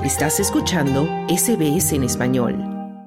Estás escuchando SBS en español.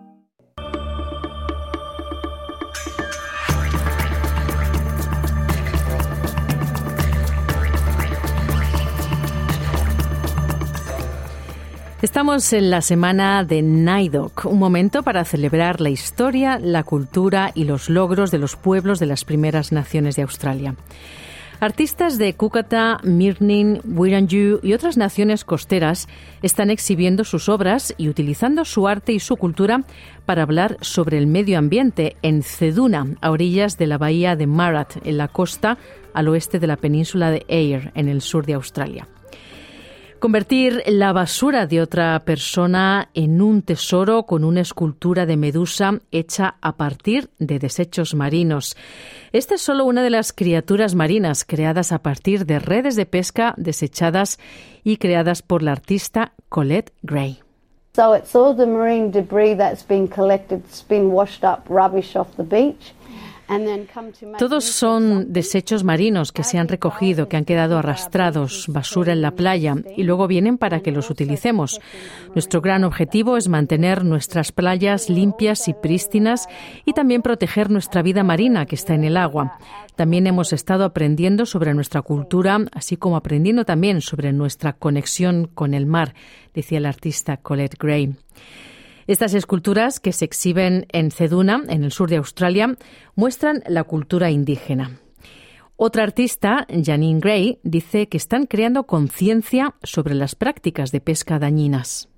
Estamos en la semana de Naidoq, un momento para celebrar la historia, la cultura y los logros de los pueblos de las primeras naciones de Australia. Artistas de Kukata, Mirnin, Wirangu y otras naciones costeras están exhibiendo sus obras y utilizando su arte y su cultura para hablar sobre el medio ambiente en Ceduna, a orillas de la bahía de Marat, en la costa al oeste de la península de Eyre, en el sur de Australia. Convertir la basura de otra persona en un tesoro con una escultura de medusa hecha a partir de desechos marinos. Esta es solo una de las criaturas marinas creadas a partir de redes de pesca desechadas y creadas por la artista Colette Gray. So it's all the marine debris that's been collected, it's been washed up, rubbish off the beach. Todos son desechos marinos que se han recogido, que han quedado arrastrados, basura en la playa, y luego vienen para que los utilicemos. Nuestro gran objetivo es mantener nuestras playas limpias y prístinas y también proteger nuestra vida marina que está en el agua. También hemos estado aprendiendo sobre nuestra cultura, así como aprendiendo también sobre nuestra conexión con el mar, decía el artista Colette Gray. Estas esculturas, que se exhiben en Ceduna, en el sur de Australia, muestran la cultura indígena. Otra artista, Janine Gray, dice que están creando conciencia sobre las prácticas de pesca dañinas.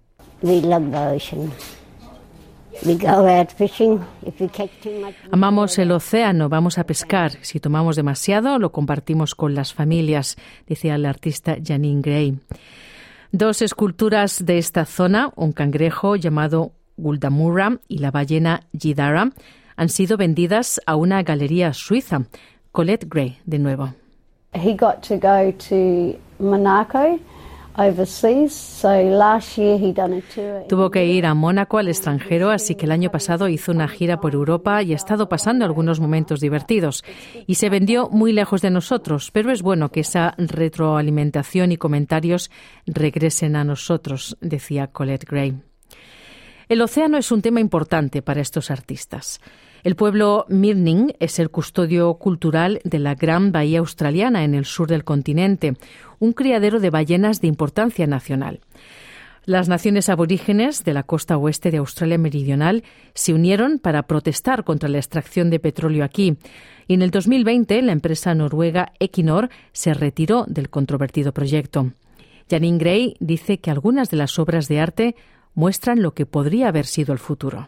Amamos el océano, vamos a pescar. Si tomamos demasiado, lo compartimos con las familias, decía la artista Janine Gray. Dos esculturas de esta zona, un cangrejo llamado Guldamurra y la ballena Jidara, han sido vendidas a una galería suiza. Colette Gray, de nuevo. He got to go to Monaco overseas, so last year he done a tour. Tuvo que ir a Mónaco, al extranjero, así que el año pasado hizo una gira por Europa y ha estado pasando algunos momentos divertidos. Y se vendió muy lejos de nosotros, pero es bueno que esa retroalimentación y comentarios regresen a nosotros, decía Colette Gray. El océano es un tema importante para estos artistas. El pueblo Mirnin es el custodio cultural de la Gran Bahía Australiana en el sur del continente, un criadero de ballenas de importancia nacional. Las naciones aborígenes de la costa oeste de Australia Meridional se unieron para protestar contra la extracción de petróleo aquí. Y en el 2020, la empresa noruega Equinor se retiró del controvertido proyecto. Janine Gray dice que algunas de las obras de arte muestran lo que podría haber sido el futuro.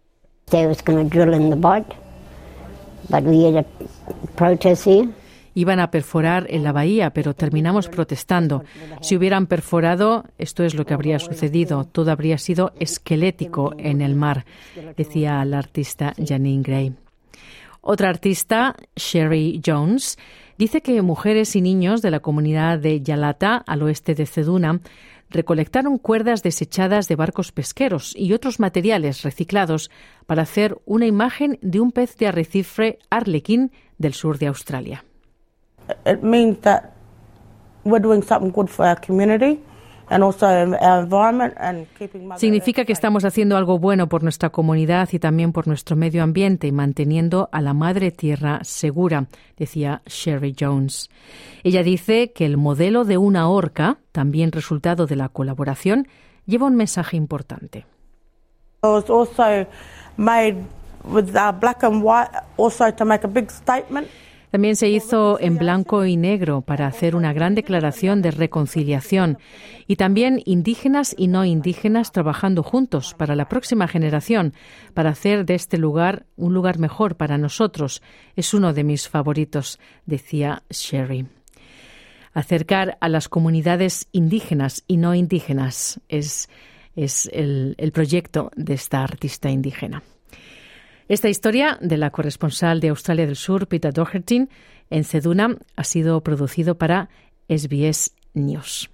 Iban a perforar en la bahía, pero terminamos protestando. Si hubieran perforado, esto es lo que habría sucedido. Todo habría sido esquelético en el mar, decía la artista Janine Gray. Otra artista, Sherry Jones, dice que mujeres y niños de la comunidad de Yalata, al oeste de Ceduna, recolectaron cuerdas desechadas de barcos pesqueros y otros materiales reciclados para hacer una imagen de un pez de arrecife arlequín del sur de Australia. It means that we're doing something good for our community and also our environment and keeping Mother Significa que estamos haciendo algo bueno por nuestra comunidad y también por nuestro medio ambiente y manteniendo a la madre tierra segura, decía Sherry Jones. Ella dice que el modelo de una orca, también resultado de la colaboración, lleva un mensaje importante. It was also made with black and white also to make a big statement. También se hizo en blanco y negro para hacer una gran declaración de reconciliación y también indígenas y no indígenas trabajando juntos para la próxima generación, para hacer de este lugar un lugar mejor para nosotros. Es uno de mis favoritos, decía Sherry. Acercar a las comunidades indígenas y no indígenas es el proyecto de esta artista indígena. Esta historia de la corresponsal de Australia del Sur, Peter Doherty, en Ceduna, ha sido producido para SBS News.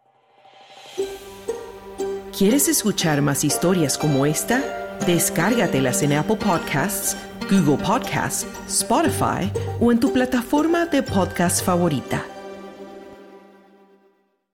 ¿Quieres escuchar más historias como esta? Descárgatelas en Apple Podcasts, Google Podcasts, Spotify o en tu plataforma de podcast favorita.